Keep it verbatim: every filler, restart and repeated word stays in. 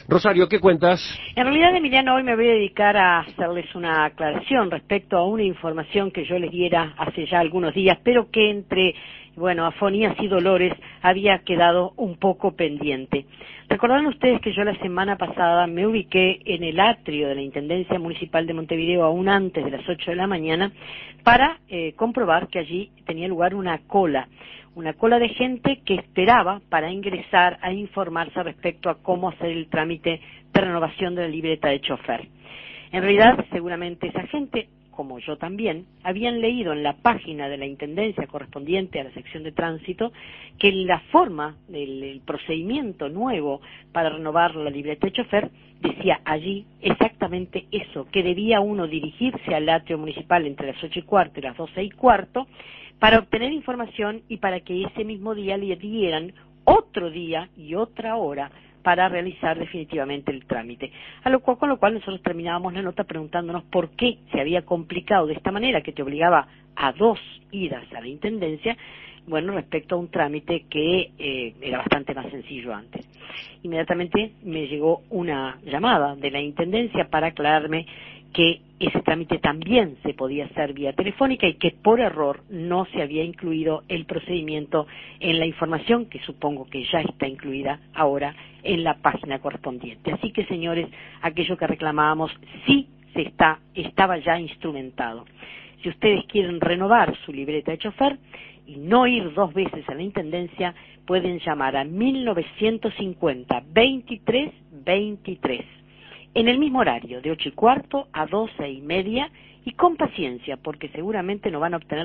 Rosario, ¿qué cuentas? En realidad, Emiliano, hoy me voy a dedicar a hacerles una aclaración respecto a una información que yo les diera hace ya algunos días, pero que entre, bueno, afonías y dolores había quedado un poco pendiente. Recordarán ustedes que yo la semana pasada me ubiqué en el atrio de la Intendencia Municipal de Montevideo aún antes de las ocho de la mañana para eh, comprobar que allí tenía lugar una cola. Una cola de gente que esperaba para ingresar a informarse respecto a cómo hacer el trámite de renovación de la libreta de chofer. En realidad, seguramente esa gente, como yo también, habían leído en la página de la Intendencia correspondiente a la sección de tránsito que la forma, el, el procedimiento nuevo para renovar la libreta de chofer decía allí exactamente eso, que debía uno dirigirse al atrio municipal entre las ocho y cuarto y las doce y cuarto para obtener información y para que ese mismo día le dieran otro día y otra hora para realizar definitivamente el trámite. A lo cual, con lo cual nosotros terminábamos la nota preguntándonos por qué se había complicado de esta manera, que te obligaba a dos idas a la Intendencia, bueno, respecto a un trámite que eh, era bastante más sencillo antes. Inmediatamente me llegó una llamada de la Intendencia para aclararme que ese trámite también se podía hacer vía telefónica y que por error no se había incluido el procedimiento en la información, que supongo que ya está incluida ahora en la página correspondiente. Así que, señores, aquello que reclamábamos sí se está, estaba ya instrumentado. Si ustedes quieren renovar su libreta de chofer y no ir dos veces a la Intendencia, pueden llamar a mil novecientos cincuenta, veintitrés veintitrés. En el mismo horario, de ocho y cuarto a doce y media, y con paciencia, porque seguramente no van a obtener